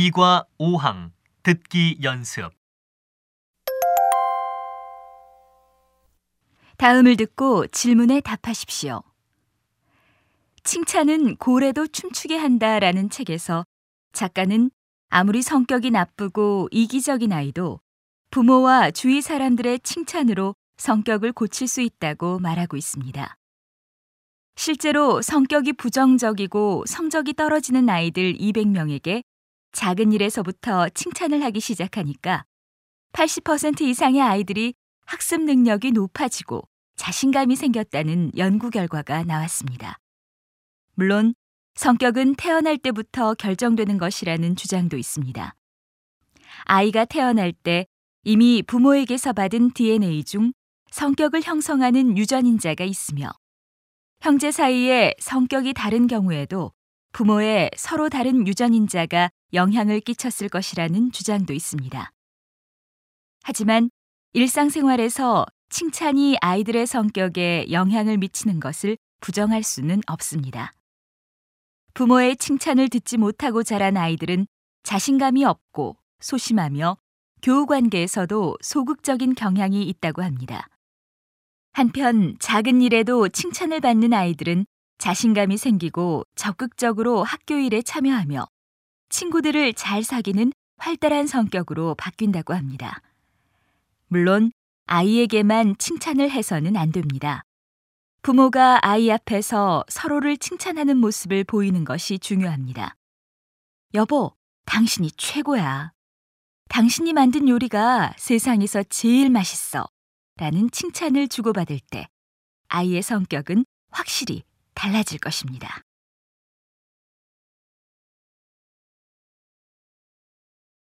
2과 5항 듣기 연습. 다음을 듣고 질문에 답하십시오. 칭찬은 고래도 춤추게 한다라는 책에서 작가는 아무리 성격이 나쁘고 이기적인 아이도 부모와 주위 사람들의 칭찬으로 성격을 고칠 수 있다고 말하고 있습니다. 실제로 성격이 부정적이고 성적이 떨어지는 아이들 200명에게 작은 일에서부터 칭찬을 하기 시작하니까 80% 이상의 아이들이 학습 능력이 높아지고 자신감이 생겼다는 연구 결과가 나왔습니다. 물론 성격은 태어날 때부터 결정되는 것이라는 주장도 있습니다. 아이가 태어날 때 이미 부모에게서 받은 DNA 중 성격을 형성하는 유전인자가 있으며 형제 사이에 성격이 다른 경우에도 부모의 서로 다른 유전인자가 영향을 끼쳤을 것이라는 주장도 있습니다. 하지만 일상생활에서 칭찬이 아이들의 성격에 영향을 미치는 것을 부정할 수는 없습니다. 부모의 칭찬을 듣지 못하고 자란 아이들은 자신감이 없고 소심하며 교우 관계에서도 소극적인 경향이 있다고 합니다. 한편 작은 일에도 칭찬을 받는 아이들은 자신감이 생기고 적극적으로 학교 일에 참여하며 친구들을 잘 사귀는 활달한 성격으로 바뀐다고 합니다. 물론 아이에게만 칭찬을 해서는 안 됩니다. 부모가 아이 앞에서 서로를 칭찬하는 모습을 보이는 것이 중요합니다. 여보, 당신이 최고야. 당신이 만든 요리가 세상에서 제일 맛있어. 라는 칭찬을 주고받을 때 아이의 성격은 확실히 달라질 것입니다.